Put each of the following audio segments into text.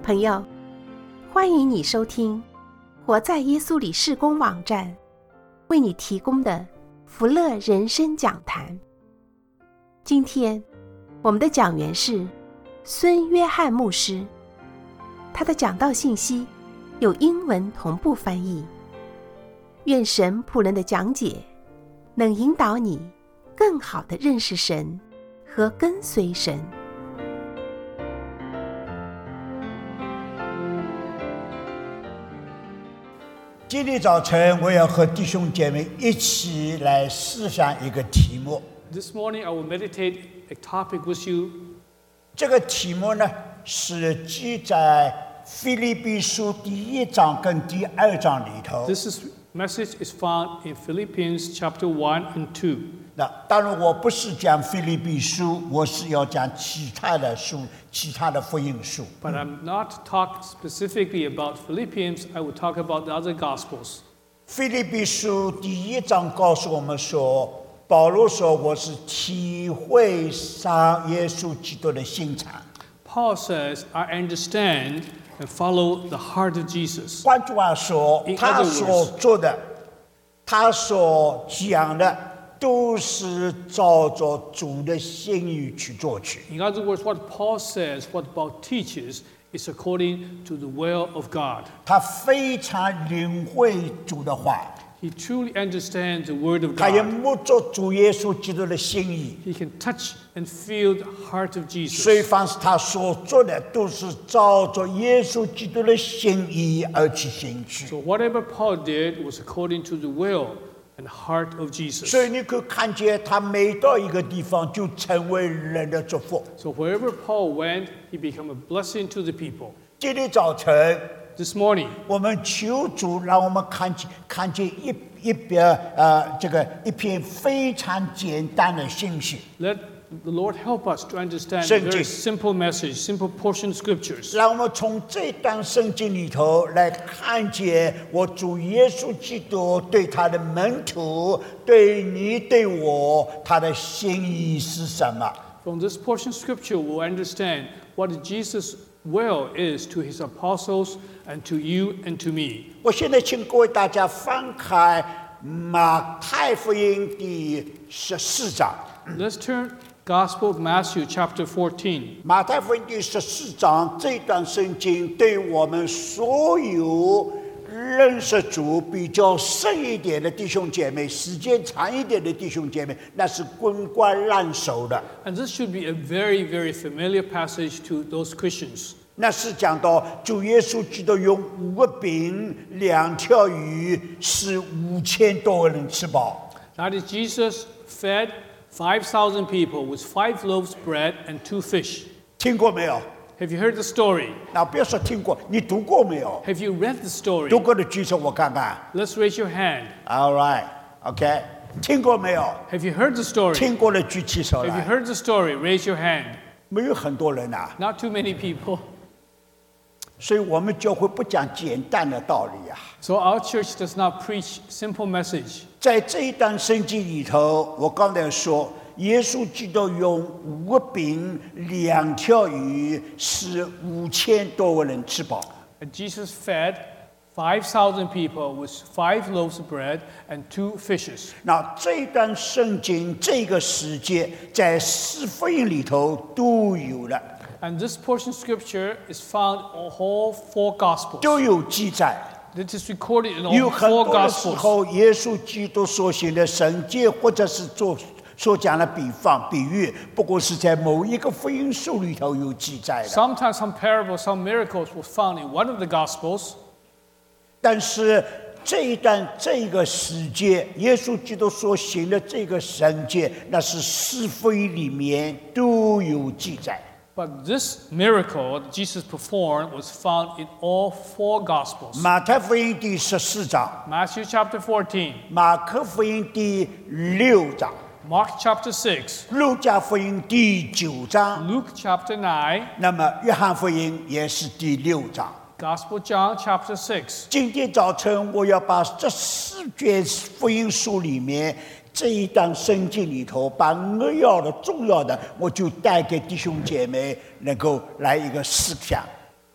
朋友，欢迎你收听活在耶稣里事工网站为你提供的福乐人生讲坛。今天我们的讲员是孙约翰牧师，他的讲道信息有英文同步翻译。愿神仆人的讲解能引导你更好地认识神和跟随神。 今天早晨，我要和弟兄姐妹一起来思想一个题目。 This morning, I will meditate a topic with you. 这个题目呢，是记在腓立比书第1章跟第2章里头。 This message is found in Philippians chapter 1 and 2. 那当然，我不是讲腓立比书，我是要讲其他的书，其他的福音书。 But I'm not talking specifically about Philippians. I will talk about the other Gospels. 腓立比书第1章告诉我们说，保罗说：“我是体会上耶稣基督的心肠。” Paul says, I understand and follow the heart of Jesus. 换句话说，他所做的，他所讲的，都是照着主的心意去做去。 In other words, what Paul says, what Paul teaches, is according to the will of God. 他非常领会主的话， He truly understands the word of 他也 God. 摸着主耶稣基督的心意。 He can touch and feel the heart of 所以 Jesus. 凡是他所做的，都是照着耶稣基督的心意而去行去。 So whatever Paul did was according to the will and heart of Jesus. 所以你可以看见，他每到一个地方，就成为人的祝福。 So wherever Paul went, he became a blessing to the people. 今天早晨， This morning, 我们求主让我们看见一篇非常简单的信息。 let the Lord help us to understand a 圣经。 very simple message, simple portion of scriptures. 让我们从这段圣经里头来看见我主耶稣基督对他的门徒、对你、对我，他的心意是什么？ From this portion of scripture, we'll understand what Jesus' will is to his apostles and to you and to me. 我现在请各位大家翻开马太福音第14章。 Let's turn Gospel of Matthew chapter 14. 马太福音第14章这段圣经对我们所有认识主比较深一点的弟兄姐妹，时间长一点的弟兄姐妹，那是滚瓜烂熟的。 And this should be a very, very familiar passage to those Christians. 那是讲到主耶稣基督用5个饼2条鱼，使5000多个人吃饱。 That is, Jesus fed 5,000 people with 5 loaves of bread and 2 fish. 听过没有？ Have you heard the story? 那不要说听过，你读过没有？ Have you read the story? 读过的举手我看看。 Let's raise your hand. All right, OK， 听过没有？ Have you heard the story? 听过的举起手 Have you 来。 heard the story? Raise your hand. 没有很多人啊， Not too many people. 所以我们教会不讲简单的道理啊。 So our church does not preach simple message. 在这一段圣经里头，我刚才说，耶稣基督用5个饼2条鱼，使5000多个人吃饱。 And Jesus fed 5,000 people with 5 loaves of bread and 2 fishes. 那这一段圣经这个世界在4福音里头都有了， And this portion of scripture is found in all 4 Gospels. 都有记载。 It is recorded in 有 all 很 4 多的时 Gospels. 候，耶稣基督所行的神迹，或者是所讲的比喻，不过是在某一个福音书里头有记载的。 Sometimes some parables, some miracles were found in one of the Gospels. 但是这个世界，耶稣基督所行的这个神迹，那是4福音里面都有记载。 But this miracle that Jesus performed was found in all 4 Gospels. 马太福音第14章， Matthew chapter 14, 马可福音第6章， Mark chapter 6, 路加福音第9章， Luke chapter 9, 那么约翰福音也是第6章。 Gospel John chapter 6. 今天早晨，我要把这4卷福音书里面这一段圣经里头，把扼要的、重要的，我就带给弟兄姐妹，能够来一个思想。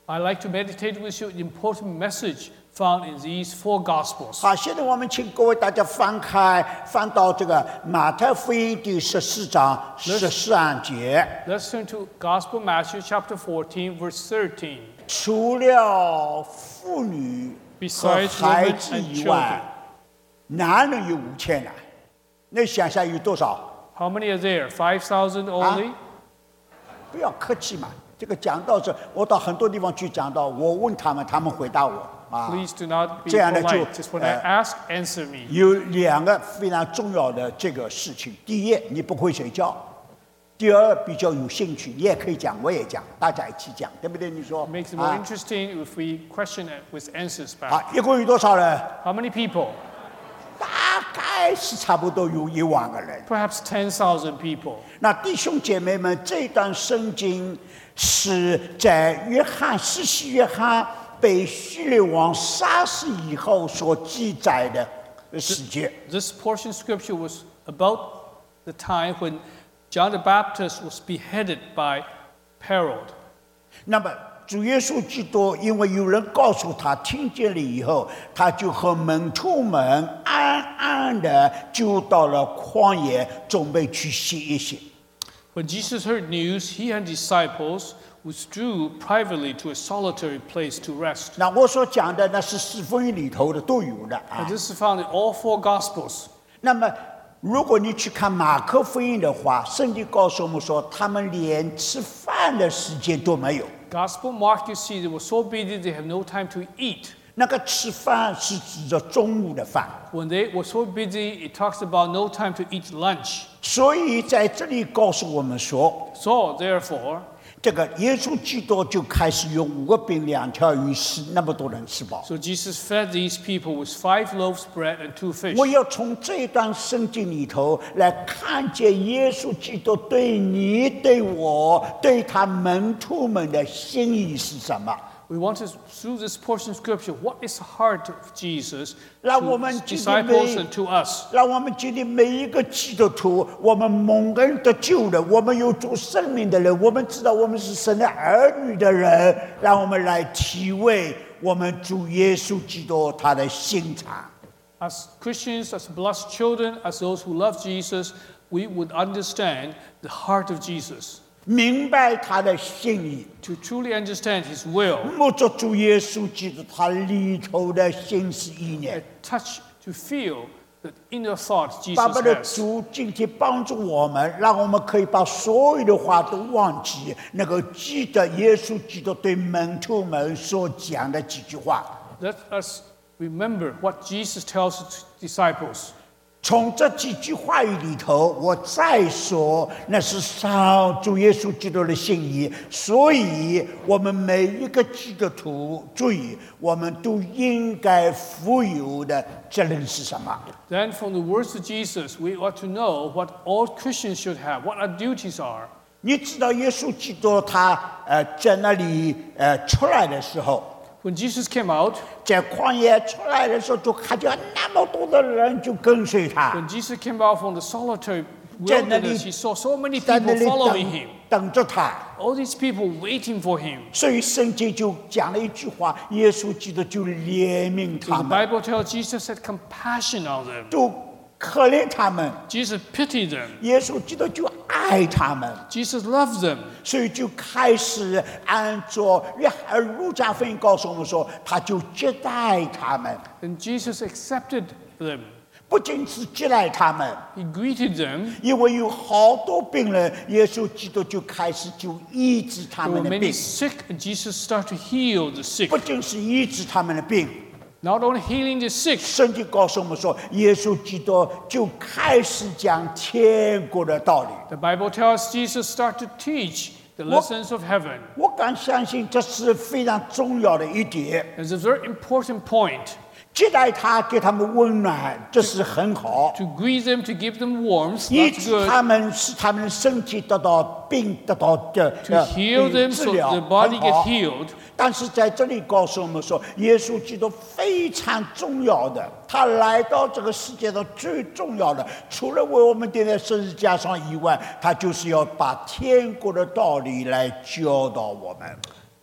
I'd like to meditate with you the important message found in these 4 Gospels. 好，现在我们请各位大家翻到这个马太福音第14章14节。 Let's turn to Gospel Matthew chapter 14, verse 13. 除了妇女和孩子以外，男人有5000人。你想想有多少？ How many are there? 5,000 only? 不要客气嘛，这个讲道是，我到很多地方去讲道，我问他们，他们回答我。 Please do not be 这样的就 polite. Just when I ask, answer me. 有2个非常重要的这个事情：第一，你不会睡觉；第二，比较有兴趣，你也可以讲，我也讲，大家一起讲，对不对？你说 It makes it more interesting if we question it with answers 好， back. 一共有多少人？ How many people? 大概是差不多有1万个人。 Perhaps 10,000 people. 那弟兄姐妹们，这段圣经是在施洗约翰被希律王杀死以后所记载的事件。 This portion of scripture was about the time when John the Baptist was beheaded by Herod. 那么主耶稣基督，因为有人告诉他，听见了以后，他就和门徒们安安的就到了旷野，准备去歇一歇。 When Jesus heard news, he and disciples withdrew privately to a solitary place to rest. 那我所讲的那是4福音里头的都有的 And this is found in all 4 Gospels. 那么如果你去看马可福音的话，圣经告诉我们说，他们连吃饭的时间都没有。 Gospel Mark, you see, they were so busy they have no time to eat. 那个吃饭是指着中午的饭， When they were so busy, it talks about no time to eat lunch. 所以在这里告诉我们说， So, therefore, 这个耶稣基督就开始用5个饼2条鱼使那么多人吃饱。 so Jesus fed these people with 5 loaves of bread and 2 fish. 我要从这段圣经里头来看见耶稣基督对你、对我、对他门徒们的心意是什么。 We want to, through this portion of scripture, what is the heart of Jesus 让 to 我们 his 今天 disciples and to us? 让我们今天每一个基督徒，我们蒙恩得救的，我们有主生命的人，我们知道我们是神的儿女的人，让我们来体味我们主耶稣基督他的心肠。 As Christians, as blessed children, as those who love Jesus, we would understand the heart of Jesus. 明白他的心意， To truly understand his will, 摸着主耶稣基督他里头的心思意念。 touch, to feel the inner thought Jesus 爸爸的 has. 主今天帮助我们，让我们可以把所有的话都忘记，能够记得耶稣基督对门徒们所讲的几句话。 Let us remember what Jesus tells his disciples. 从这几句话语里头，我再说，那是上主耶稣基督的心意。所以，我们每一个基督徒，注意，我们都应该负有的责任是什么？ Then from the words of Jesus, we ought to know what all Christians should have, what our duties are. 你知道耶稣基督他在那里出来的时候， When Jesus came out, 在旷野出来的时候，就看见那么多的人就跟随他， when Jesus came out from the solitary 在那里 wilderness, he saw so many 在那 people 里 following him. 等着他。 All these people waiting for him. 所以圣经就讲了一句话，耶稣基督就怜悯 So 他 the 们， Bible tells Jesus had compassion on them. 就可怜他们。 Jesus pitied them. 耶稣基督就爱他们， Jesus loved them. 所以就开始按照路加福音告诉我们说，他就接待他们， And Jesus accepted them. 不仅是接待他们， He greeted them. 因为有好多病人，耶稣基督就开始就医治他 There 们 were 的 many 病， sick, and Jesus started to heal the sick. 不仅是医治他们的病， Not only healing the sick, 圣经告诉我们说，耶稣基督就开始讲天国的道理。 the Bible tells Jesus started to teach the lessons of heaven. 我敢相信这是非常重要的一点。 It's a very important point. 接待他，给他们温暖，这是很好。 To greet them, to give them warmth, 医 that's 治 good. 他们，使他们的身体得到病得到的 To heal them 治 so 疗， the body 很 gets 好。 healed. 但是在这里告诉我们说，耶稣基督非常重要的，他来到这个世界上最重要的，除了为我们钉在十字架上以外，他就是要把天国的道理来教导我们。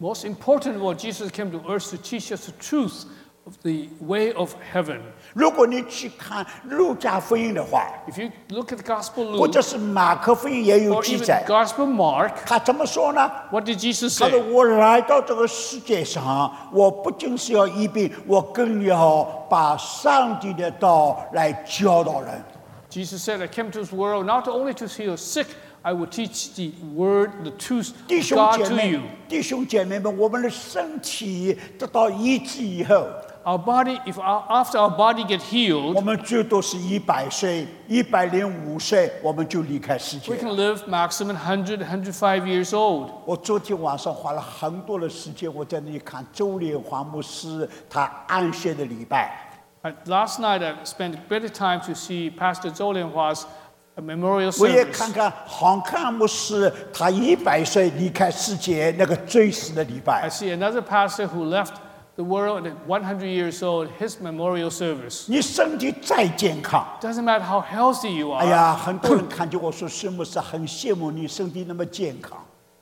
Most important of all, Jesus came to earth to teach us the truth of the way of heaven. 如果你去看路加福音的话， If you look at the Gospel 或 Luke 者是马可福音也有 or 记 even 载， Gospel Mark, 他怎么说呢？ what did Jesus 他说：“ say? 我来到这个世界上，我不仅是要医病，我更要把上帝的道来教导人。” Jesus said, I came to this world not only to heal sick, I will teach the word, the truth 弟 of 兄 God 姐 to 妹 you.， 弟兄姐妹们，我们的身体得到医治以后， Our body, after our body get 我 healed, 们最多是100岁、105岁，我们就离开世 we 界。 can live maximum 100, 105 years old. 我昨天晚上花了很多的时间，我在那里看周连华牧师他安息的礼拜。 Last night, I spent a bit of time to see Pastor Zhou Lianhua's memorial 我也 service. 看看黄康牧师他100岁离开世界那个追思的礼 I 拜。 see another pastor who left the world at 100 years old, his memorial service. 你身体再健康， Doesn't matter how healthy you 哎 are. 呀，很多人看见我说，师牧师很羡慕你身体那么健康。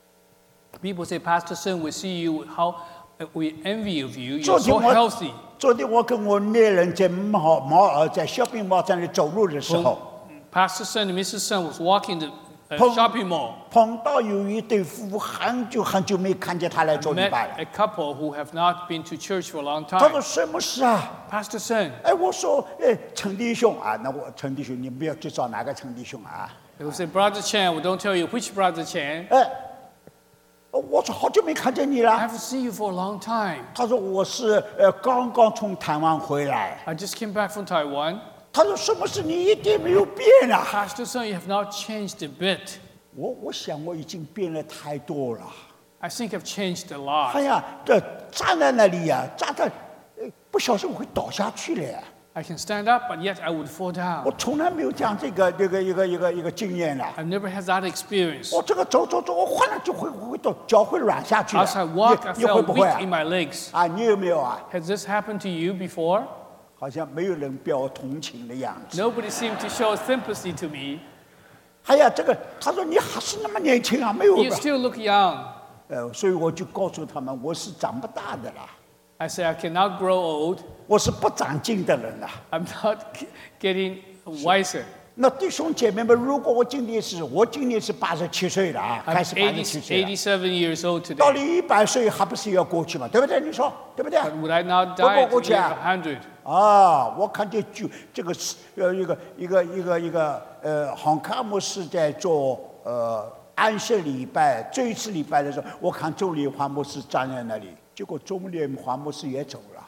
People say, Pastor Sun, we see you, how we envy of you. 昨 You're 天 so 我 healthy. 昨天我跟我内人在在小平毛站里走路的时候， Pastor Sun and Mrs. Sun was walking the Pong- shopping mall. 碰到有一对夫妇，很久没看见他来做礼 Met 拜了。 a couple who have not been to church for a long 他 time. 说：“什么事啊？” Pastor Sun, 哎，我说：“哎，陈弟兄啊，那我陈弟兄，你不要去找哪个陈弟兄啊？” they will say, Brother Chan, we don't tell you which Brother Chan. 哎，我说好久没看见你 I 了。 haven't seen you for a long time. 他说：“我是刚刚从台湾回来。” I just came back from Taiwan. 他说：“什么事？你一点没有变啊 Pastor Sun, you have not changed a bit. 我想我已经变了太多了。 I think I've changed a 哎 lot. 呀，这站在那里呀、站在，不小心我会倒下去了呀。 I can stand up, but yet I would fall 我 down. 从来没有这样一个经验了。 I've never had that experience. 我这个走，我忽然就会到脚会软下去了。 As I walk, I 你会 felt 不会 weak in 啊？ my legs. 啊，你有没有啊？ Has this happened to you before? 好像没有人表我同情的样子。 Nobody seemed to show sympathy to me. 哎呀，这个他说你还是那么年轻啊，没有 You 吧？ still look young. 所以我就告诉他们，我是长不大的啦， I say I cannot grow old. 我是不长进的人啦。 I'm not getting wiser. 那弟兄姐妹们，如果我今年是87岁了啊， I'm 开始87岁了， 87 years old 到 today. 了100岁还不是要过去嘛？对不对？你说对不对？ But would I not 不过 die 过 at 去 the 啊 age of 100? 啊，我看见这个是一个黄卡姆是在做安息礼拜，这一次礼拜的时候，我看周连华牧师站在那里，结果周连华牧师也走了。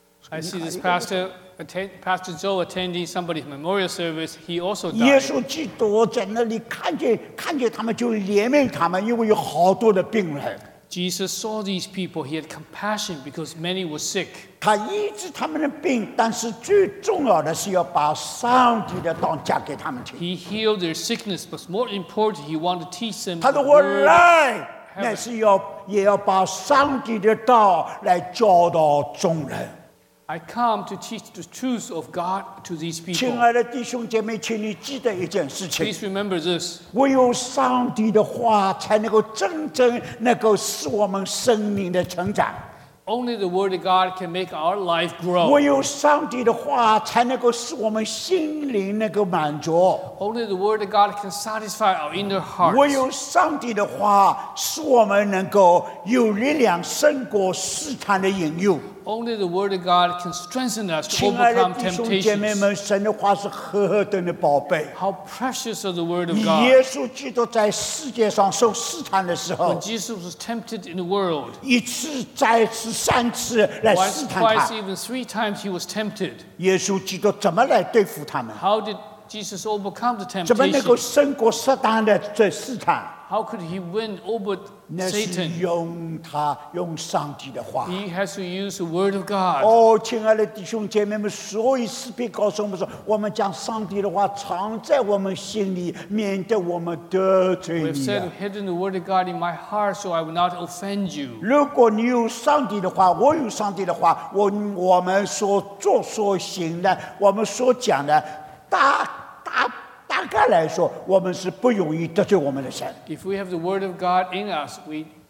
I see this pastor, Pastor Joe attending somebody's memorial service. He also 耶 died. 稣基督在那里看见他们就怜悯他们，因为有好多的病人， Jesus saw these people. He had compassion because many were sick. 他医治他们的病，但是最重要的是要把上帝的道讲给他们听。 He healed their sickness, but more important, he wanted to teach them 他 the 说：“我 word. 来，那是也要把上帝的道来教导众人。” I come to teach the truth of God to these 亲 people. 爱的弟兄姐妹，请你记得一件事情： Please remember this. 唯有上帝的话，才能够真正能够使我们生命的成长。 Only the word of God can make our life 唯 grow. 有上帝的话，才能够使我们心灵能够满足。 Only the word of God can satisfy our inner 唯 hearts. 有上帝的话，使我们能够有力量胜过试探的引诱。 Only the word of God can strengthen us to 亲爱的 overcome 弟兄姐妹 temptations. 们，神的话是何等的宝贝！ How precious is the word of 耶 God. 稣基督在世界上受试探的时候 When，Jesus was tempted in the world, 一次、再次、3次来 once, 试探 twice, 他。 even 3 times he was tempted. 耶稣基督怎么来对付他们？ How did Jesus overcome the 怎么能够 temptation? 胜过撒旦的这试探？ How could he win over 那是 Satan? 用上帝的话。 He has to use the word of God. 哦，亲爱的弟兄姐妹们，所以诗篇告诉我们说，我们将上帝的话藏在我们心里，免得我们得罪 We have 你 said, 啊。 I've hidden the word of God in my heart so I will not offend you. 如果你有上帝的话，我有上帝的话，我们所做所行的，我们所讲的，大概来说，我们是不容易得罪我们的神。 If we have the word of God in us, we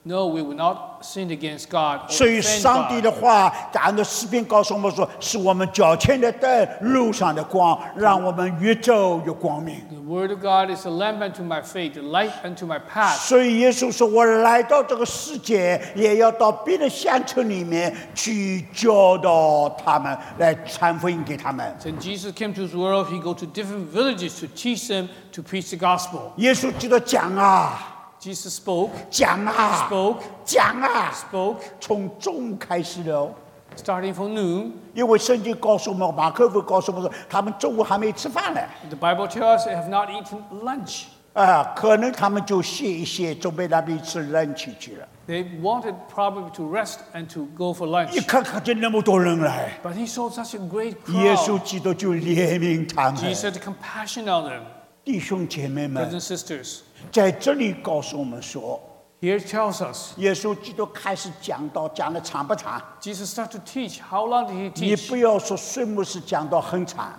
No, we will not sin against God 所 or 以 offend 上帝的 God. 话，按照诗篇告诉我们说，是我们脚前的灯，路上的光，让我们越走越光明。 The word of God is a lamp unto my feet, a light unto my path. 所以耶稣说：“我来到这个世界，也要到别的乡村里面去教导他们，来传福音给他们。” When Jesus came to this world, he go to different villages to teach them to preach the gospel. 耶稣记得讲啊， Jesus spoke, 讲啊， spoke, 讲啊， spoke, 从中午开始的哦。 starting from noon. 因为圣经告诉我们，马可福音告诉我们说，他们中午还没吃饭呢。 The Bible tells us they have not eaten lunch. 可能他们就歇一歇，准备那边吃lunch去了。 They wanted probably to rest and to go for lunch. 一看看见那么多人来， But he saw such a great 耶稣 crowd. 基督就怜悯他们。 Jesus had compassion on them. 弟兄姐妹 Brothers 们， and sisters, 在这里告诉我们说， here it tells us, 耶稣基督开始讲道，讲得长不长？ Jesus started to teach. How long did he 你 teach? 不要说孙牧师讲道很长，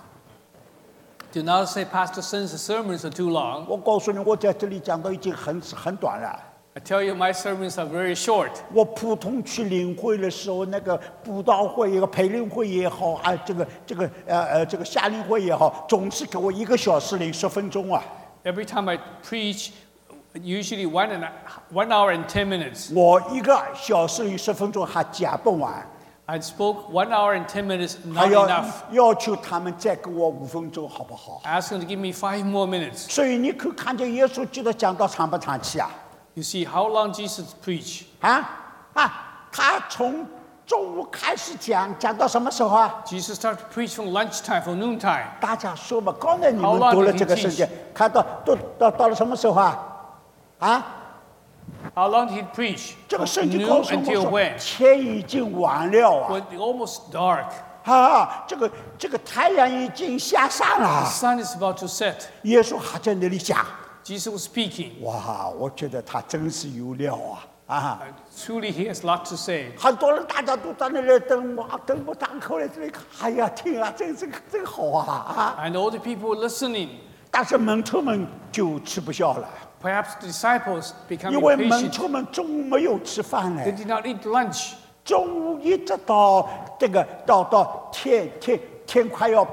Do not say Pastor Sun's sermons are too long. 我告诉你，我在这里讲道已经很短了。 I tell you, my sermons are very short. 我普通去领会的时候，那个布道会、一个培灵会也好，啊，这个夏令会也好，总是给我1个小时零10分钟啊。 Every time I preach, usually 1 hour and 10 minutes. 我1个小时零10分钟还讲不完， I spoke 1 hour and 10 minutes, 还 not 要 enough. 要求他们再给我5分钟，好不好？ I asked him to give me 5 more minutes. 所以你可以看见耶稣基督讲道长不长期啊？ You see how long Jesus preached. 他从中午开始讲到什么时候啊？ Jesus started to preach from lunchtime, from noontime. 大家说嘛，刚才你们 How long 读了 did he 这个圣经 teach?， 看到了什么时候啊？ How long did he preach? 这 From 个圣经 noon 告诉我们 until 说， when? 天已经晚了啊！ When it almost dark. 这个太阳已经下山 The 了。 sun is about to set. 耶稣还在那里讲， Jesus was speaking. 哇，我觉得他真是有料啊！ Truly, he has a lot to say. 很多人大家都在那里等不打口来这里看，哎呀，听啊，真好啊！ And all the people were listening. 但是门徒们就吃不消了， Perhaps the disciples become 因为门 impatient. 徒们中午没有吃饭呢 They，did not eat lunch. 中午一直到到天快要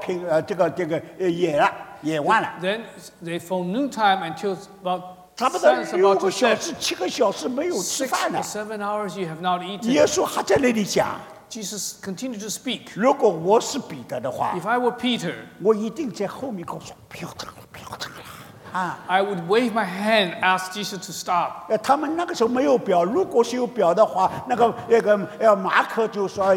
夜晚了， Then they from noontime until about 差不多 sun is 6 about 个 to 小 set. 时、7个小时没有吃 6 饭 or 了。 7 hours you have not eaten. 耶稣还在那里讲， Jesus continued to speak. 如果我是彼得的话， If I were Peter, 我一定在后面告诉不要这个了啊！ I would wave my hand, ask Jesus to stop. 他们那个时候没有表，如果是有表的话，那个马可就说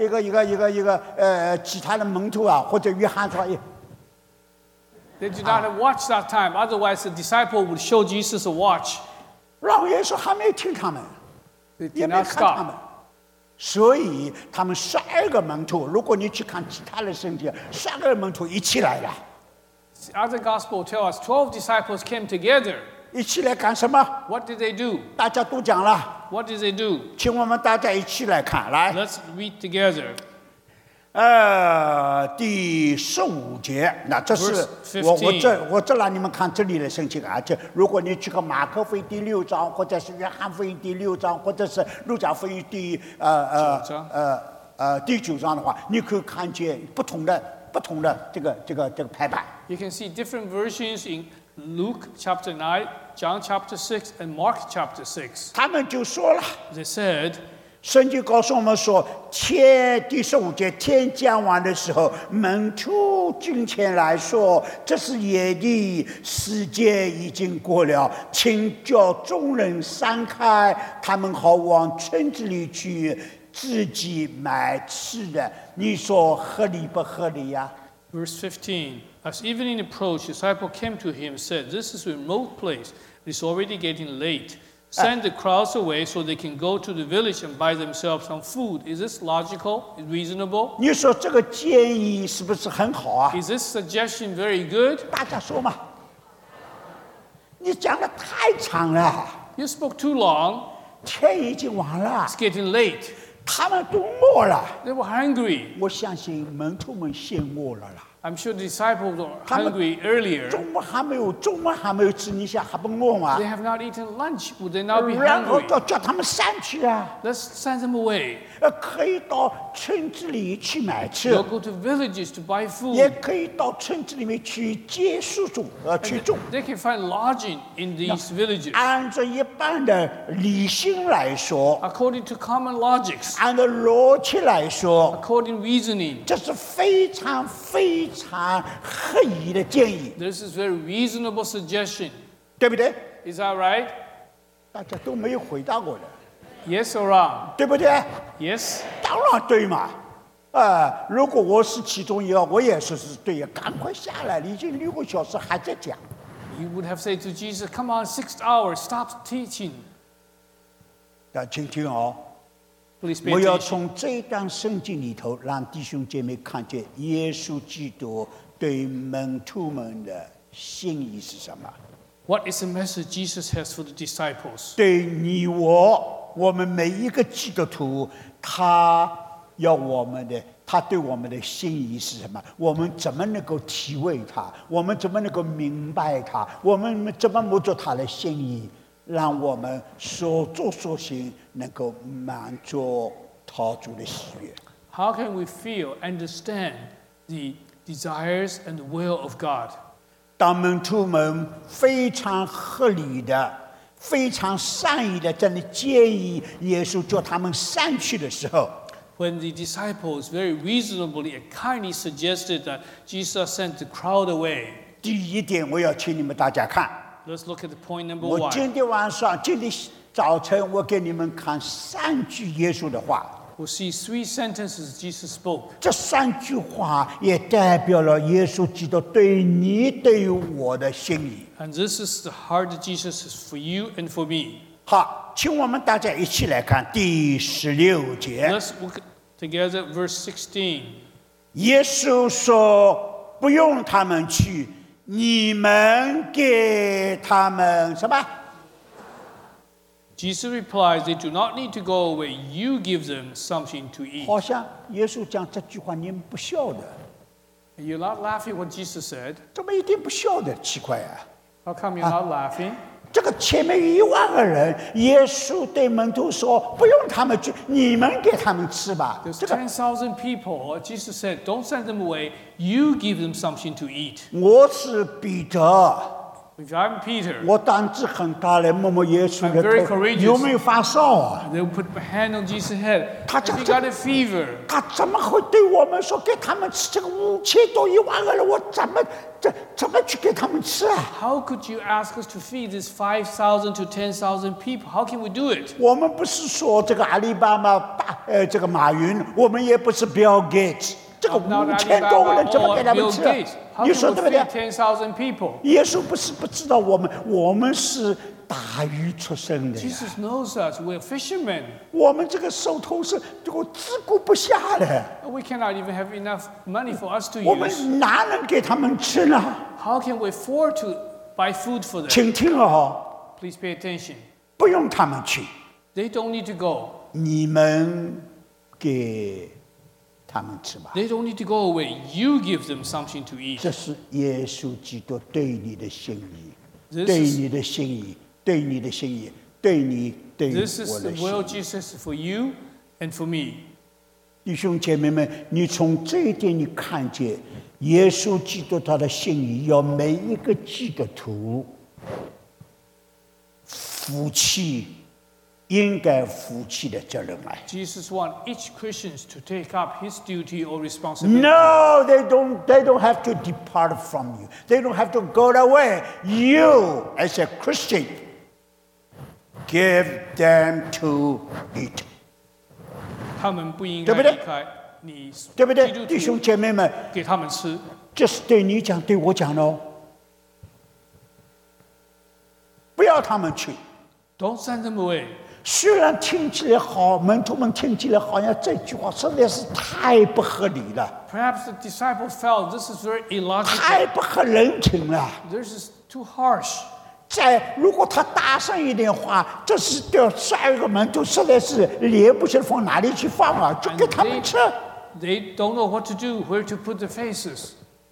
其他的门徒啊，或者约翰说， They did not have watch that time. Otherwise, the disciple would show Jesus a watch. 让耶稣还没听他们， They 也 did 没 not 看他们 stop.， 所以他们12个门徒，如果你去看其他的圣经，12个门徒一起来了， The other gospel tells us 12 disciples came together. 一起来干什么？ What did they do? 大家都讲了， What did they do? 请我们大家一起来看，来， Let's read together. 第15节，那这是 Verse 我这让你们看这里的圣经，而且如果你去看马可福音第6章，或者是约翰福音第6章，或者是路加福音第9章的话，你可以看见不同的这个排版。 You can see different versions in Luke chapter 9, John chapter 6, and Mark chapter 6. 他们就说了， They said, 圣经告诉我们说，第15节天将晚的时候，门徒进前来说：“这是夜的时节已经过了，请叫众人散开，他们好往村子里去，自己买吃的。”你说合理不合理呀？ verse 15, as evening approached, disciple came to him and said, This is a remote place. It is already getting late. Send the crowds away so they can go to the village and buy themselves some food. Is this logical? Reasonable? 你说这个建议是不是很好啊？ Is this suggestion very good? 大家说嘛，你讲的太长了， You spoke too long. 天已经晚了 It's，getting late. 他们都饿了。 They were hungry. 我相信门徒们先饿了啦。 I'm sure the disciples were 他们 hungry earlier. 中午还没有吃，你想还不饿吗 They？have not eaten lunch. Would they not be 然后 hungry? 要叫他们散去啊， Let's send them away. 可以到村子里去买吃 They'll，go to villages to buy 也 food. 可以到村子里面去借宿住，去种。 They can find lodging in these villages. 按照一般的理性来说， According to common logics, 按照逻辑来说， according reasoning, 这是非常合宜的建议， this is very reasonable suggestion. 对不对？ Is that right? 大家都没有回答过的， Yes or wrong? 对不对？ Yes? 当然对嘛。如果我是其中一个，我也说是对呀，赶快下来了，已经6个小时还在讲。 You would have said to Jesus, come on, 6 hours, stop teaching. 请听哦， Please pay 我要 attention. 从这段圣经里头，让弟兄姐妹看见耶稣基督对门徒们的心意是什么。 What is the message Jesus has for the disciples? 对你我们每一个基督徒，他对我们的心意是什么？我们怎么能够体会他？我们怎么能够明白他？我们怎么摸着他的心意，让我们所作所行能够满足他主的喜悦？ How can we feel, understand the desires and the will of God? 当门徒们非常合理的、非常善意的在那建议耶稣叫他们散去的时候， When the disciples very reasonably and kindly suggested that Jesus sent the crowd away. 第一点我要请你们大家看。 Let's look at the point number 我 1. 今天早晨，我给你们看3句耶稣的话。 We'll see 3 sentences Jesus spoke. 这3句话也代表了耶稣基督对你、对我的心意。 And this is the heart that Jesus has for you and for me. 好，请我们大家一起来看第16节。 Let's look together at verse 16. 耶稣说：“不用他们去，你们给他们什么？” Jesus replies, they do not need to go away. You give them something to eat. 好像耶稣讲这句话，你们不晓得， You're not laughing what Jesus said. 怎么一定不晓得？奇怪啊！ How come you're not laughing? 这个前面1万个人，耶稣对门徒说：“不用他们去，你们给他们吃吧。” There's 这个 10,000 people. Jesus said, don't send them away. You give them something to eat. 我是彼得。 If I'm Peter, 我胆子很大的，摸摸耶稣 I'm very 的头， courageous. 有没有发烧啊？ they'll put my hand on Jesus' head. Ta- Have you got a fever? 他怎么会对我们说给他们吃这个5000多1万个人？我怎么去给他们吃啊？ How could you ask us to feed these 5,000 to 10,000 people? How can we do it? 我们不是说这个阿里巴巴这个马云，我们也不是 Bill Gates，这个 I'm not 5000多个人 Alibaba 怎么 or 给他们 Bill 吃 Gates. How 你 can 说 we 对不对 feed？10,000 people? 耶稣不是不知道我们是打鱼出身的呀， Jesus knows us. We're fishermen. 我们这个手头是这个自顾不暇的， We cannot even have enough money for us to 我 use. 们哪能给他们吃呢？ How can we afford to buy food for them? 请听哦， Please pay attention. 不用他们去， They don't need to go. 你们给他们吃吧。 They don't need to go away. You give them something to eat. 这是耶稣基督对你的心意， This 对 is, 你的心意，对你的心意，对你对 this 我 is 的 the 心 will 意。 Jesus for you and for me. 弟兄姐妹们，你从这一点你看见耶稣基督他的心意，要每一个基督徒负起应该负起的责任来。 Jesus wants each Christian to take up his duty or responsibility. No, they don't have to depart from you. They don't have to go away. You, as a Christian, give them to eat. 他们不应对不对？ 该离开你， 对不对基督徒弟兄姐妹们， 给他们吃。 这是对你讲，对我讲哦。不要他们去， Don't send them away. 虽然听起来好，门徒们听起来好像这句话实在是太不合理了， Perhaps the disciples felt this is very 太 illogical. 不合人情了。 This is too harsh. 如果他大声一点话，这是对12个门徒实在是脸不知道放哪里去放啊，就给他们吃。 They don't know what to do, where to put their faces.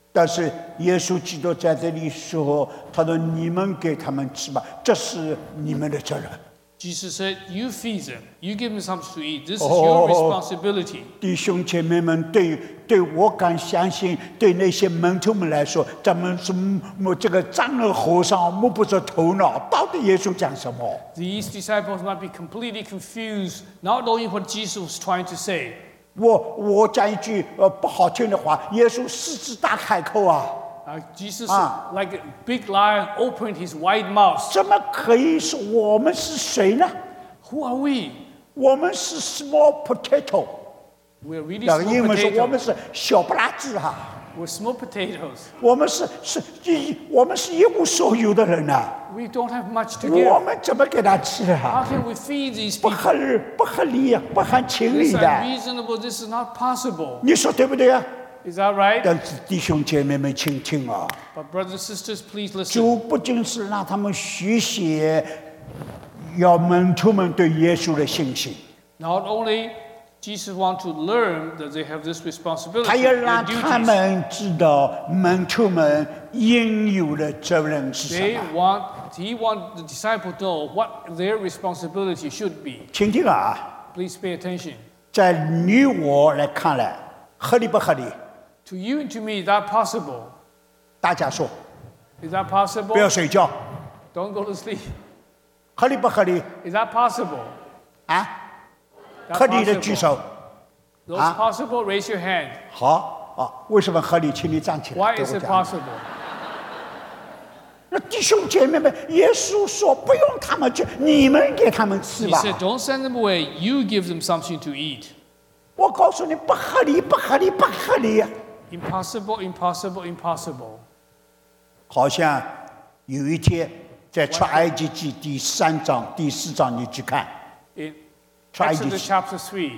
但是耶稣基督在这里说：“他说你们给他们吃吧，这是你们的责任。” Jesus said, "You feed them. You give them something to eat. This is your responsibility." 弟兄姐妹们，对我敢相信，对那些门徒们来说，咱们是这个丈二和尚摸不着头脑，到底耶稣讲什么？ These disciples might be completely confused, not knowing what Jesus was trying to say. 我讲一句不好听的话，耶稣狮子大开口啊！ Jesus, like a big lion, opened his wide mouth. 怎么可以说我们是谁呢？ Who are we? 我们是 small potato。 We're really 那个英 small 文说我们 potatoes. 是小不拉几哈， We're small potatoes. 我们是一无所有的人呐、 We don't have much to 我 give. 们怎么给他吃啊？ How can we feed these 不 people? 合理啊，不合情 This 理 is 的， unreasonable. This is not possible. 你说对不对啊？ Is that right? 但是弟兄姐妹们，请听啊！ But brothers and sisters, please listen. 主不仅是让他们学习，要门徒们对耶稣的信心， Not only Jesus want to learn that they have this responsibility, 他要 their 让他 duties. 们知道门徒们应有的责任是什 He 么。 want the disciple to know what their responsibility should be. 请听啊， Please pay attention. 在你我来看来，合理不合理？ To you and to me, is that possible? 大家说， Is that 不要 possible? 睡觉， Don't go to sleep. 合理不合理？ Is that possible? 啊， That 合理的举 possible? 手。 Those 啊？ possible, raise your hand. 好啊，为什么合理？请你站起来。 Why 给 is 我 it 讲。 possible? 那弟兄姐妹们，耶稣说不用他们去，你们给他们吃 He 吧。 said, don't send them away. You give them something to eat. 我告诉你，不合理，不合理，不合理。 Impossible, impossible, impossible. 好像有一天在出埃及记第3章、第4章，你去看， In 出埃及 Exodus 记， chapter 3,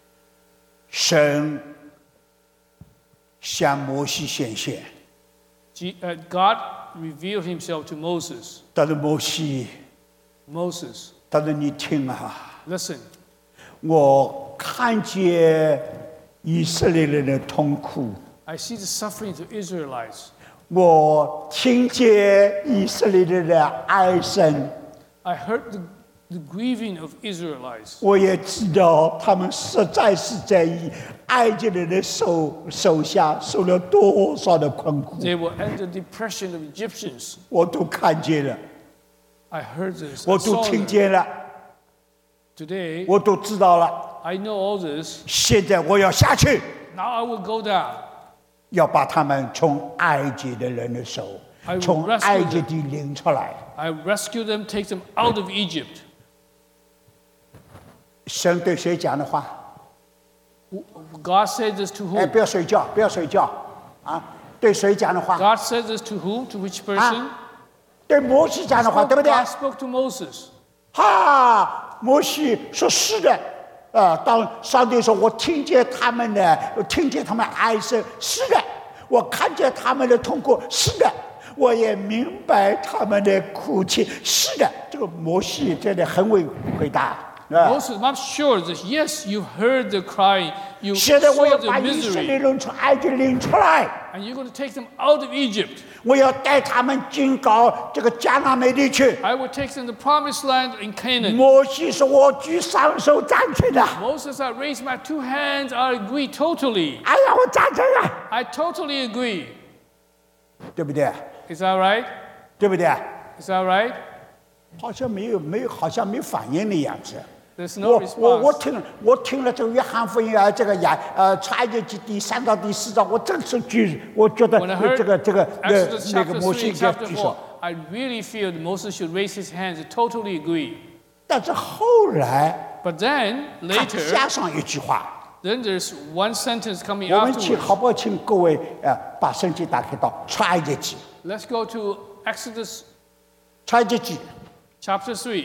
神向摩西显现， God revealed himself to Moses. 他说摩西， Moses, 他说你听啊， listen. 我看见以色列人的痛苦， I see the sufferings of Israelites. 我听见以色列人的哀声， I heard the grieving of Israelites. 我也知道他们实在是在埃及人的手下受了多少的困苦， They were under depression of Egyptians. 我都看见了， I heard this. I 我都 saw 听 them. 见了， Today, 我都知道了。 I know all this. 现在我要下去， Now I will go down. 要把他们从埃及的人的手 I will， 从 rescue 埃及地领出来。 I rescue them, take them out of Egypt. 神对谁讲的话？ God said this to 哎， whom? 不要睡觉，不要睡觉，啊！对谁讲的话？ God said this to whom? To which person? 对摩西讲的话，对不对？ God spoke to Moses. 哈，摩西说是的，当上帝说，我听见他们的，我听见他们哀声，是的，我看见他们的痛苦，是的，我也明白他们的哭泣，是的。这个摩西真的很会回答。 Moses, I'm sure that yes, you heard the cry, you 现在我要 saw 把 the 以色列 misery, 人从埃及领出来， and you're going to take them out of Egypt. 我要带他们进到这个迦南美地去。 I will take them to the promised land in Canaan. 摩西说：“我举双手赞成的。” Moses, I raise my 2 hands. I agree totally. 哎呀，我赞成啊， I totally agree. 对不对？ Is that right? 对不对？ Is that right? 好像没有，好像没反应的样子。 There's no 我 response. 我听了这个约翰福音这个出埃及记第3到第4章，我真是我觉得 When I heard 这个 Exodus 那个 chapter 摩西 3, 应该 chapter 举手 4, I really feel that Moses should raise his hands. I totally agree. 但是后来 But then, 他 later, 加上一句话， then there's one sentence coming 我们请 afterwards. 好不好？请各位把圣经打开到出埃及记， Let's go to Exodus 出埃及记 chapter 3.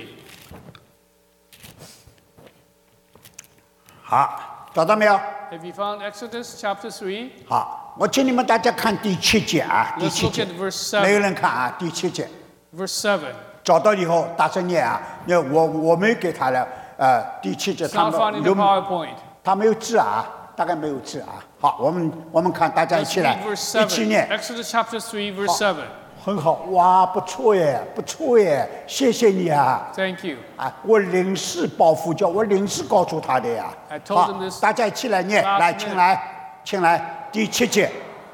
好，找到没有？ Have you found Exodus chapter 3? 好，我请你们大家看第7节啊，第 Let's 7 look 节 at，verse 没有 7. 人看啊，第7节。 Verse 7. 找到以后大声念啊！我没给他了，第7节 It's 他 not found in 们 the PowerPoint. 他没有字啊， 大概没有字啊。好，我们看，大家一起来， Verse 一起 7. 念。 Exodus chapter 3, verse 7. 很好，哇，不错耶，不错耶，谢谢你啊！ Thank you. 啊，我临时抱佛脚，我临时告诉他的呀。 I told 好 them this， 大家一起来念， last 来， minute 请来，第7节。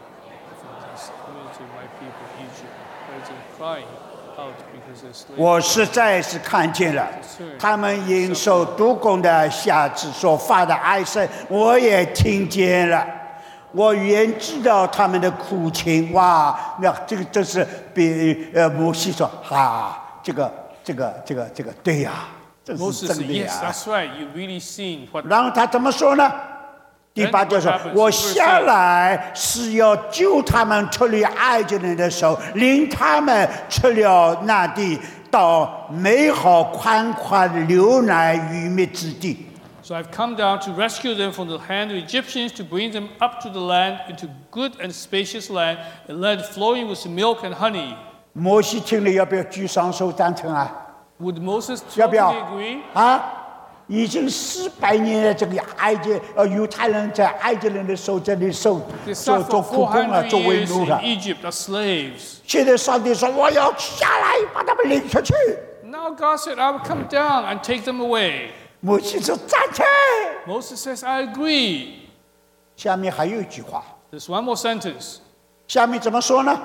To my people Egypt, where they're crying out because they're slaves. 我实在是看见了，他们因受督工的辖制所发的哀声，我也听见了。我原知道他们的苦情。哇，那这是比摩西说，这个，对呀，这是 Moses 真 said, 的 yes, 呀。 that's right. You really seen what 然后他怎么说呢？第8节说 Then what happens?：“ 我下来是要救他们出离埃及人的手，领他们出了那地，到美好宽宽流奶与蜜之地。” So I've come down to rescue them from the hand of the Egyptians, to bring them up to the land, into good and spacious land, a land flowing with milk and honey. 摩西听了要不要举双手赞成啊？ Would Moses 要不 totally 要 agree? 啊？已经400年了，这个犹太人在埃及人的手这里做 They suffered 苦工了， 400 做为 years 奴 in 了。 Egypt as slaves. 现在上帝说我要下来把他们领出去。 Now God said, I will come down and take them away. 摩西说赞成。 Moses says, I agree. 下面还有一句话， There's one more sentence. 下面怎么说呢？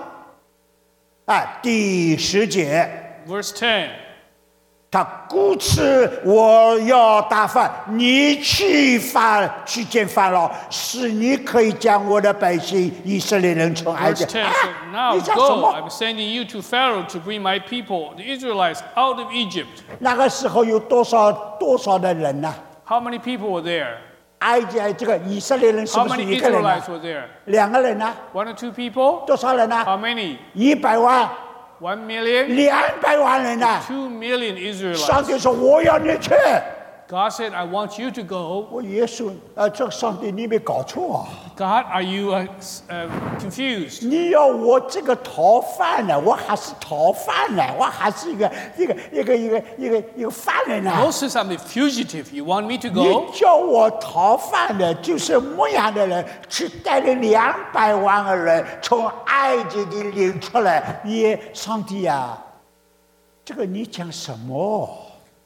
第10节， Verse 10. 他故此我要打发你去见法老，使你可以将我的百姓以色列人从埃 Verse 及。 10. So now 你讲什 go. 么？ I'm sending you to Pharaoh to bring my people, the Israelites, out of Egypt. 那个时候有多少的人呢、 How many people were there? 埃及这个以色列人是 How 不是 many 一个人呢、 Israelites were there? 2个人呢、 1 or 2 people? 多少人呢、 How many? 100万、 1 million? 200万人呢、 2 million 上 Israelites. 帝说我要你去。 God said, I want you to go. 我耶稣，这上帝你没搞错啊！ God, are you confused? 你要我这个逃犯呢，我还是逃犯呢，我还是一个犯人呢。 Moses, I'm a fugitive. You want me to 你 go? 叫我逃犯的，就是牧羊的人，去带领200万个人从埃及地领出来。上帝啊，这个你讲什么？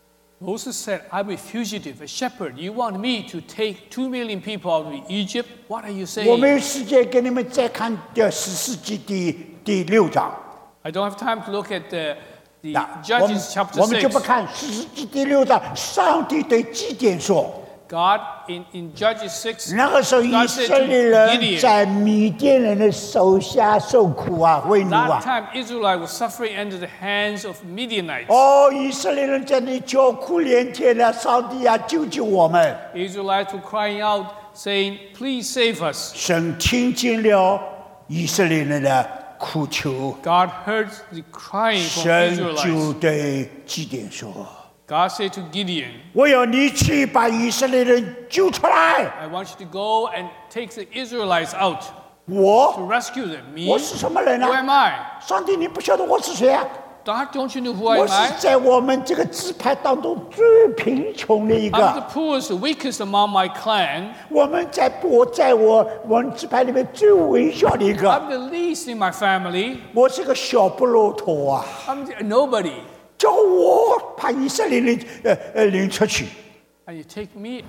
Moses said, I'm a fugitive, a shepherd. You want me to take 2 million people out of Egypt? What are you 我没 saying? 有时间给你们再看《士师记》第6章。 I don't have time to look at the 那 Judges chapter 我们就不 6. 看《士师记》第6章，上帝对基甸说。 God, in Judges 6, 那个时候，以 God said 色 to 列人 Gideon, 在米甸人的手下受苦啊，为奴 that 啊。 time Israel was suffering under the hands of Midianites. 哦，以色列人在那里叫苦连天的，上帝啊，救救我们！ Israelites were crying out, saying, Please save us. 神听见了以色列人的苦求， God heard the crying from 神就 Israelites. 对基甸说 God said to Gideon, 我要你去把以色列人救出来。 I want you to go and take the Israelites out to 我 rescue them. Me? 我是什么人 Who 啊？ am I? 上帝，你不晓得我是谁啊？ God, don't you know who 我 am 是 I? 在我们这个支派当中最贫穷的一 I'm 个。 the poorest, the weakest among my clan. 我们们支派里面最微小的一个， I'm the least in my family. 我是个小不落头啊！ I'm nobody. 叫我把以色列人领出去。 And you take me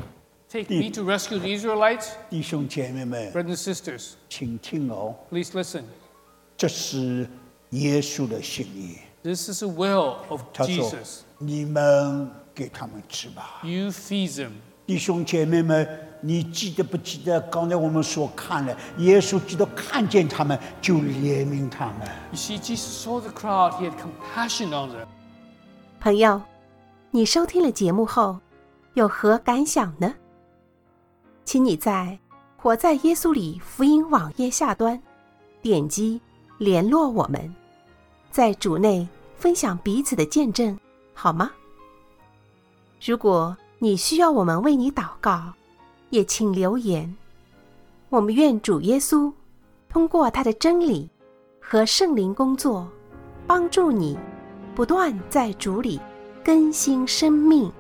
to rescue the Israelites? 弟兄姐妹们， Brothers and sisters, 请听哦， please listen. 这是耶稣的心意。 This is the will of 他说 Jesus.：“ 你们给他们吃吧。 You feed them. ” 弟兄姐妹们，你记得不记得刚才我们所看的，耶稣基督看见他们就怜悯他们。 You see, Jesus saw the crowd. He had compassion on them. 朋友，你收听了节目后，有何感想呢？请你在活在耶稣里福音网页下端点击联络我们，在主内分享彼此的见证，好吗？如果你需要我们为你祷告，也请留言。我们愿主耶稣通过他的真理和圣灵工作，帮助你不断在主里更新生命。